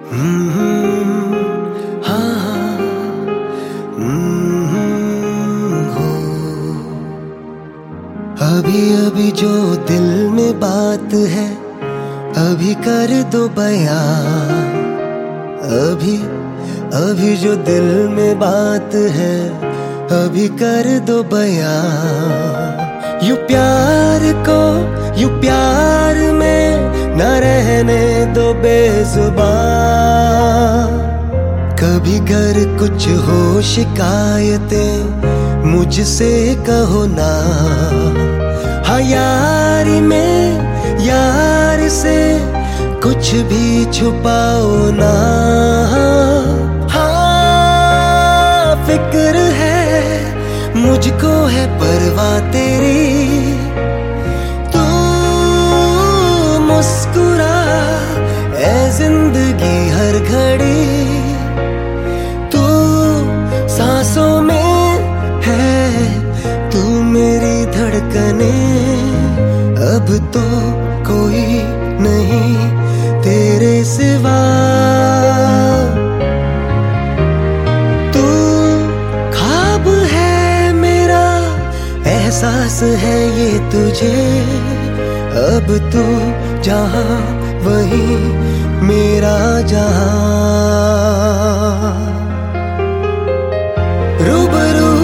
हाँ, हो। अभी अभी जो दिल में बात है अभी कर दो बयां। अभी अभी जो दिल में बात है अभी कर दो बयां। यू प्यार को यू प्यार में न रहने दो बेजुबान। कभी घर कुछ हो शिकायतें मुझसे कहो ना। हाँ यारी में यार से कुछ भी छुपाओ ना। हाँ फिक्र है मुझको है परवाह तेरी। तू मुस्कुरा ऐ जिंदगी हर घड़ी। तू सांसों में है तू मेरी धड़कने। अब तो कोई नहीं तेरे सिवा। तू ख्वाब है मेरा एहसास है ये तुझे। अब तू जहां वहीं मेरा जहां। रूबरू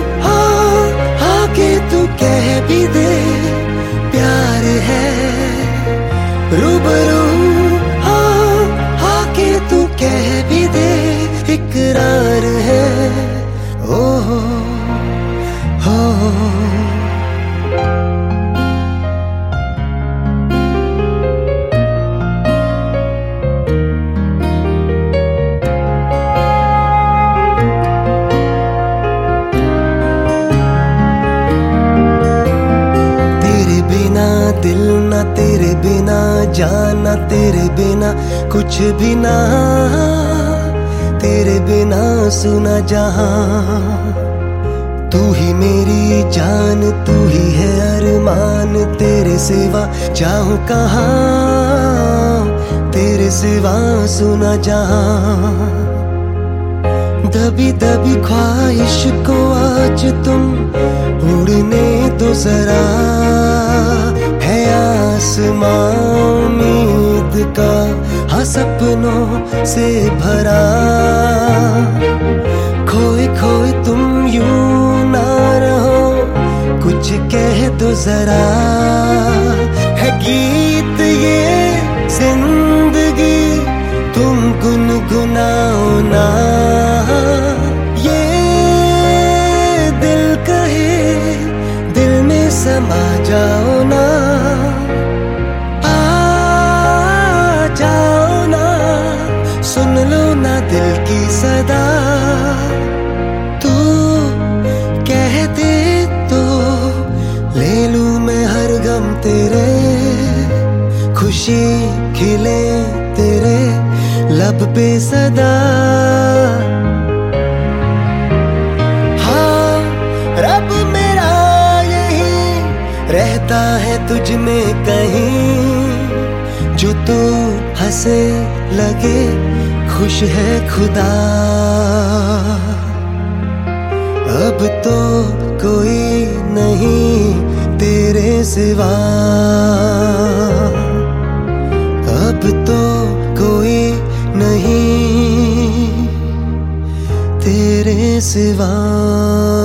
आके तू कह भी दे प्यार है। रूबरू आके तू कह भी दे इकरार है। ओ हो दिल ना तेरे बिना जाना तेरे बिना कुछ भी ना। तेरे बिना सुना जहां। तू ही मेरी जान तू ही है अरमान। तेरे सिवा चाहूं कहाँ तेरे सिवा सुना जहां। दबी दबी ख्वाहिश को आज तुम उड़ने दो जरा। है आसमां उम्मीद का हाँ सपनों से भरा। खोए खोए तुम यूं ना रहो कुछ कह दो जरा। है गीत ये जिंदगी तुम गुनगुनाओ ना। ये दिल कहे दिल में समा जाओ ना। आ जाओ ना सुन लो ना दिल की सदा। तू कह दे तो ले लूं मैं हर गम तेरे। खुशी खिले तेरे लब पे सदा। हाँ रब मेरा यही रहता है तुझ में कहीं। जो तू हंसे लगे खुश है खुदा। अब तो कोई नहीं तेरे सिवा। अब तो कोई नहीं तेरे सिवा।